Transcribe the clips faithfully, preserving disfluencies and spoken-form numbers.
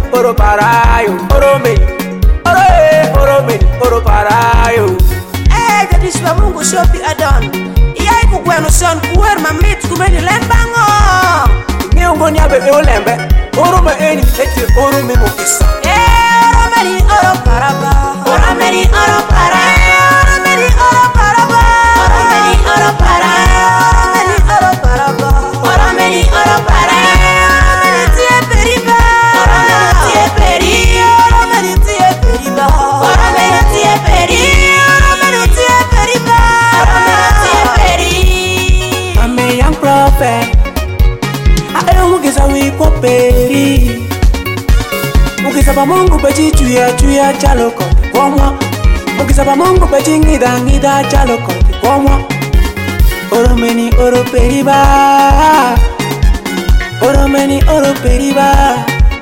oro parayo, oro me, oro e, oro me, oro parayo. Eh, jadi sudah Mungu shopi adon. Iya iku gwenu son kuwer mamit kumeni lembango. Ngiungo nyabe e olembe, oro me eni eti oro me mokisa. Eh, oro meni oro paraba, oro meni oro para, oro meni oro paraba, oro meni oro para, oro meni oro paraba, oro meni oro para. Peri Mukisa pa Mungu pechi chuya chuya chaloko Kwamwa Mukisa pa Mungu pechi ngida ngida chaloko Kwamwa Oro meni oro periba Oro meni oro periba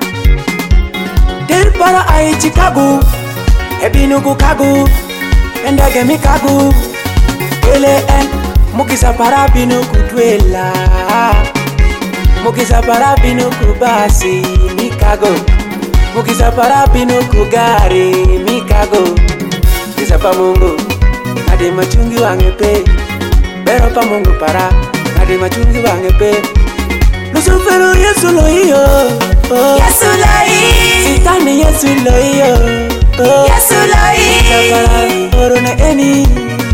Del para ai Chicago Ebinuku kagu Endege mi kagu Ele en Mukisa para binuku dwela Mukisa para binuku basi mikago Mukisa para binuku gari mikago Mukisa pa Mungu Ade machungi wangepe Bero pa Mungu para Ade machungi wangepe Lusufero Yesu loiyo oh. Yesu loi Sitani Yesu loiyo oh. Yesu loi Mukisa para orone eni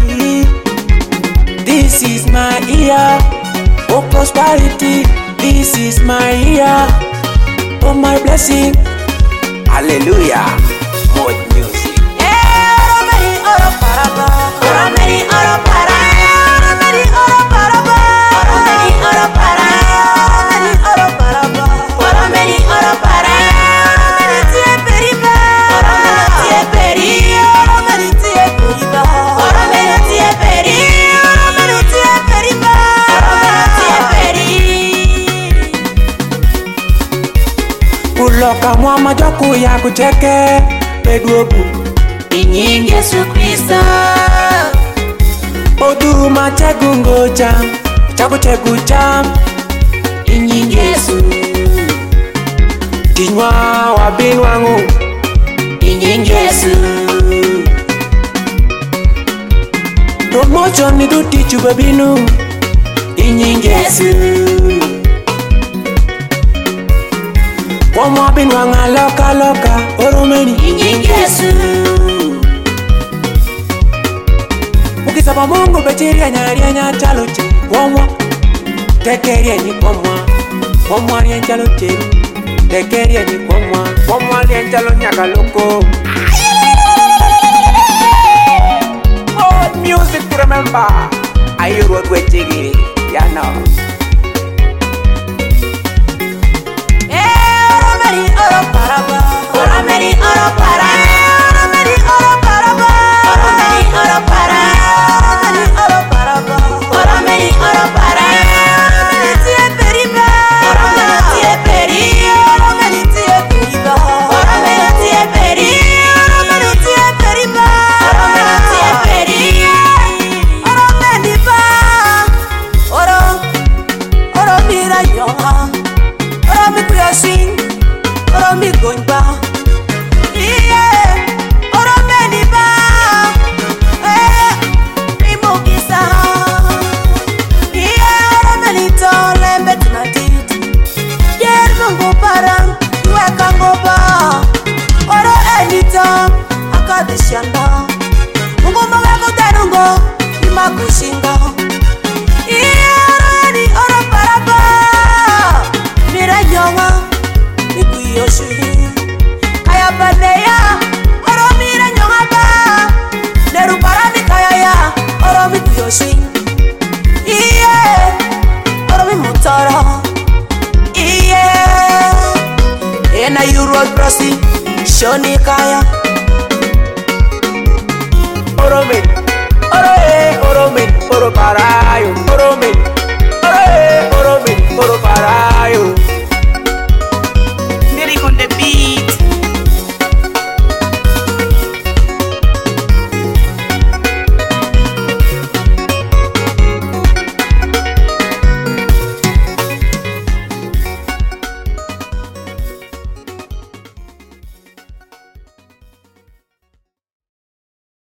This is my year of prosperity. This is my year of my blessing. Hallelujah. More music. Eh, oro meni oro paraba, oro meni oro para, oro meni oro paraba, oro meni oro para, oro meni oro paraba, oro meni oro para, oro meni tie periba, oro meni tie peri, oro meni tie periba, oro meni tie peri, oro meni tie periba, oro meni tie peri. Uloka mwama joku ya kucheke Pedwobu Inyingi Yesu Kristo Oduma chegu ngoja Chaku chegu cham Inyingi Yesu Tinywa wabin wangu Inyingi Yesu Promotion ni duti chubabinu Inyingi Yesu Wamwa bin wanga loka loka oromeni Inyingi Yesu Mukisa pa Mungu bechiria nyaria nya chaloche Wamwa tekeria ni wamwa Wamwa ria chaloche tekeria ni wamwa Wamwa ria chalo nyaka loko Oh, music to remember Ayuru odwe chigi Ya know oro paraba, oro meni oro para, oro meni oro paraba, oro meni oro para, oro meni oro paraba, oro meni oro para, oro meni tie periba, oro meni tie peri, oro meni tie periba, oro meni tie peri, oro meni tie periba, oro meni tie peri, oro meni ba, oro, oro mira yo, oro mi kuyasin. Oro mi gonyba, yeah. Oro meni ba, eh. Mi mukisa, yeah. Oro meni tole mbeti matit, yer mungu parang, weka ngoba. Oro enita, akadishanda, mungu maweko tenungo, imakushinga. Yeah, oro eni oro paraba, mira nyonga. Yoshi Kaya baneya Oro mire nyongaba Neru parami kaya ya Oro mi kuyoshi Iye Oro mi mutara Iye Ena yuru odrosi Shoni kaya Oro mi Oro e Oro mi Oro para